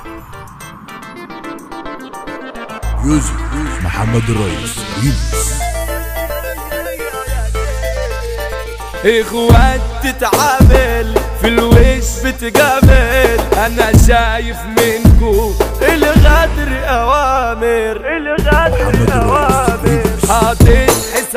يوزي محمد الريس ريمكس. اخوات تتعامل في الوش بتجامل، انا شايف منكو الغدر اوامر، الغدر اوامر. حاطط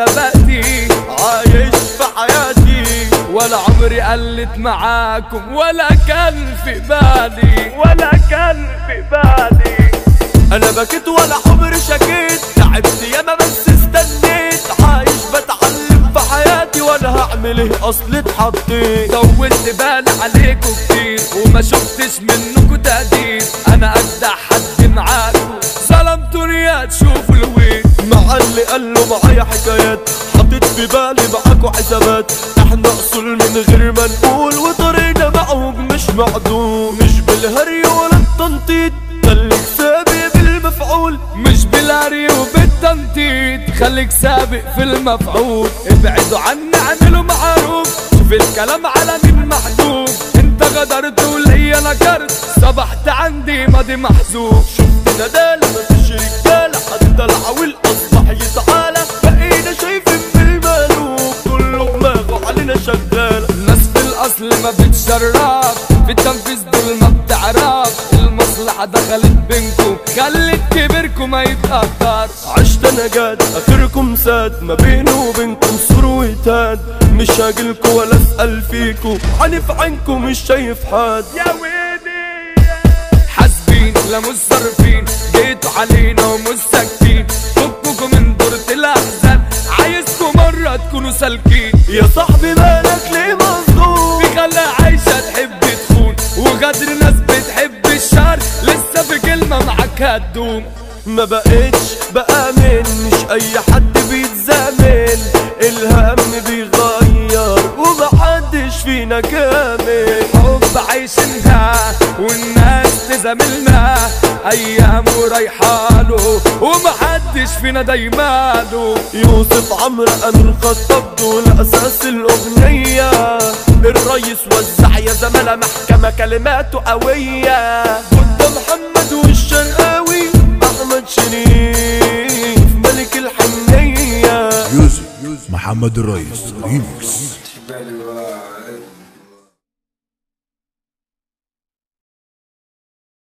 حساباتي عايش في حياتي، ولا عمري قلت معاكم ولا كان في بالي، ولا كان في بالي. انا بكيت ولا عمري شكيت، تعبت ياما بس استنيت، عايش بتعلم في حياتي وانا هعمل ايه اصل اتحطيت. طولت بالي عليكم كتير وما شفتش منكم تهديد، انا اجدع حد معاكم ظلمتوني يا تشوفوا الويل. مع اللي قالوا معايا حكايات، حطيت في بالي معاكوا حسابات، احنا اصول من غير ما نقول، وطريقنا معوج مش معدوم، مش بالهري ولا التنطيط، خليك سابق بالمفعول، مش بالهري وبالتنطيط، خليك سابق في المفعول. ابعدوا عني اعملوا معروف، شوف الكلام على مين محدود، انت غدرت وليا نكرت، صبحت عندي ماضي محذوف. شفت ندالة مفيش رجالة، حتى العويل اصبح يتعالى، بقينا شايفين بالمالوف، كله دماغه علينا شغالة. الناس في الاصل ما بتشرف، في التنفيذ دول ما بتعرف، المصلحة دخلت بينكم خلت كبركم ما يتقدر. عشت انا جاد اخركم ساد، ما بيني وبينكم سور وتاد، مش هاجلكوا ولا اسأل فيكوا، عنف عنكم مش شايف حد. يا ويلي حاسبين لا مش صارفين، جيتوا علينا ومش ساكتين، فكوكوا من دورة الاحزان، عايزكوا مرة تكونوا سالكين. يا صاحبي مالك ليه مصدوم، في خلة عايشة تحب تخون، وغدر ناس بتحب الشر، لسه في كلمة معاك هتدوم. ما بقتش بآمن، مش اي حد بيتزامن، الهم بيغير ومحدش فينا كامل. حب عايشينها والناس تزاملنا، ايام ورايحاله ومحدش فينا دايماله. يوسف عمرو امين خطاب دول اساس الاغنية، الريس وزع يا زملاء محكمة كلماته قوية، قدام محمد والشرقاوي احمد شريف ملك الحنية. يوزي محمد الريس ريمكس.